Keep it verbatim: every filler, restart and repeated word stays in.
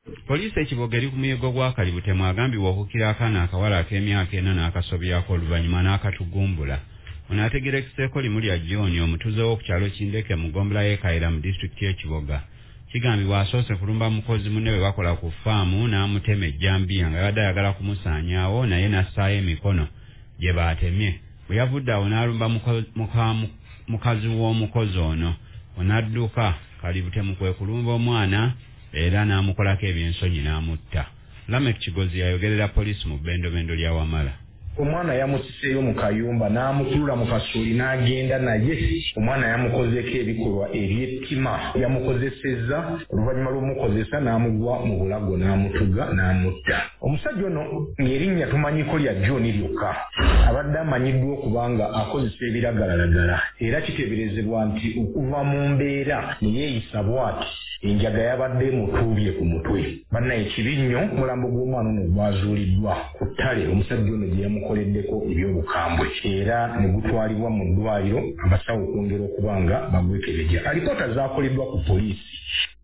Poliisi ekiboga eri ku muyiggo gwa Kalibutemu agambibwa okukira akaana akawala ak'emyaka ena n'akasobyako oluvannyuma n'akatugumbula. Ono ategerekeseeko limu lya John omutuuze w'oku kyalo Kindeke mu Ggombolola y'e Kayira mu disitulikiti y'Ekiboga. Kigambibwa asoose kulumba mukozi munne we bakola ku ffaamu n'amutema ejjambiya nga yabadde ayagala kumusaanyaawo naye n'assaayo emikono gye baatemye. Bwe yavudde awo n'alumba mukazi w'omukozi ono. Onadduka Kalibutemu kwe kulumba omwana era n'amukolako ebyensonyi n'amutta. Lamek Kigozi yayogerera poliisi mu bbendobendo lya Wamala. Omwana yamusiseeyo mu kayumba n'amukulula mu kasooli n'agenda naye. Omwana yamukozeeko ebikolwa eby'ettima, yamukozesezza oluvannyuma lw'omukozesa n'amugwa mu bulago n'amutuga n'amutta. Omusajja ono ng'erinnya tumanyiko lya John lyokka abadde amanyiddwa okuba nga akozesa ebiragalalagala era kiteeberezebwa nti okuva mu mbeera ne yeeyisa bw'ati enjaga yabadde emutuubye ku mutwe. Bannaye kibi nnyo omulambo gw'omwana ono gwazuuliddwa ku ttale omusajja ono gye yamukoleddeko eby'obukambwe era ne gutwalibwa mu ddwaliro abasawo okwongera okuba nga bagwekebeja. Alipoota zaakoleddwa ku poliisi